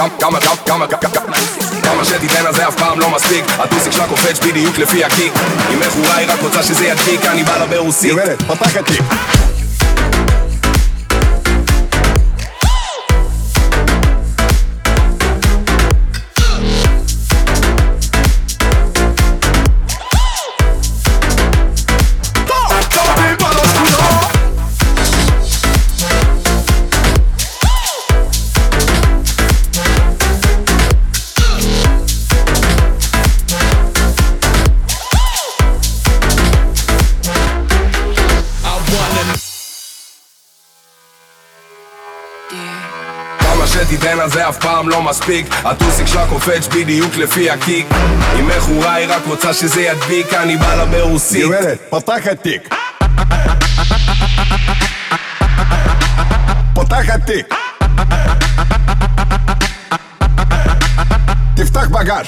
כמה שתיתן אז זה אף פעם לא מספיק. הטוסיק שלה קופץ בדיוק לפי הקיק. אם מכורה היא רק רוצה שזה ידביק, אני בא לה ברוסית. גברת, פתח התיק. כמה שתיתן אז זה אף פעם לא מספיק. הטוסיק שלה קופץ בדיוק לפי הקיק. אם מכורה היא רק רוצה שזה ידביק, אני בא לה ברוסית. גברת, פתח התיק. פתח התיק. תפתח בגש.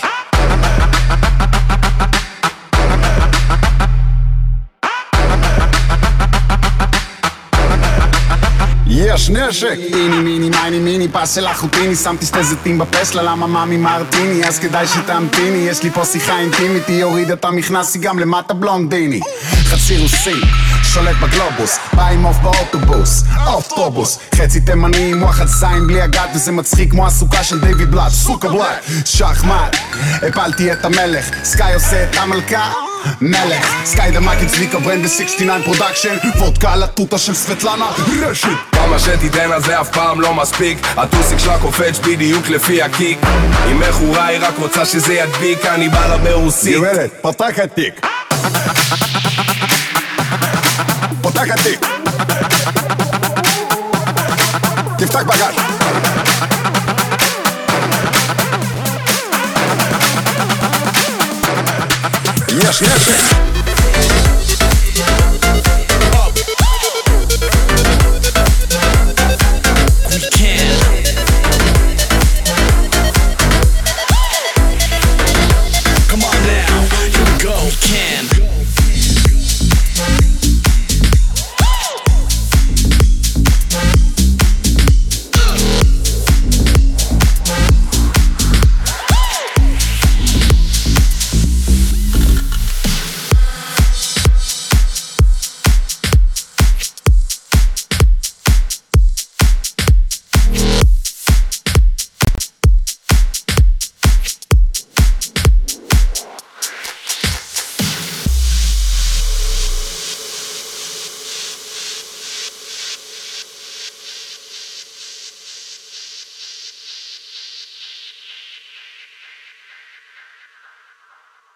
יש נשק. איני מיני מייני מיני פס של אחוטיני, שמתי שתי זיתים בפסלה, למה מאמי מרטיני, אז כדאי שתמתיני, יש לי פה שיחה אינטימית, היא הורידה את המכנס, היא גם למטה בלונדיני. חצי רוסי, שולט בגלובוס, בא עם אוף באוטובוס, אוטובוס, חצי תימני עם וואחד זין בלי הגת, וזה מצחיק כמו הסוכה של דיוויד בלאט, סוכה בלאט, שחמט, הפלתי את המלך, סקאי עושה את המלכה, מלך, סקאי דמק צביקה ברנד ב-69 פרודקשן, וודקה על הטוטה של סבטלנה, רשת. כמה שתיתן אז זה אף פעם לא מספיק. הטוסיק שלה קופץ בדיוק לפי הקיק. אם מכורה היא רק רוצה שזה ידביק, אני בא לה ברוסית. גברת, פתח התיק. פתח התיק. תפתח בגש. יש נשק.